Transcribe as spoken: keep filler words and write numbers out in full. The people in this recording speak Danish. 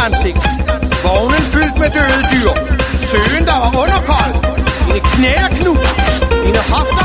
ansigt. Vognen fyldt med døde dyr. Søen, der var underkold. Mine knæer knust. Mine hofter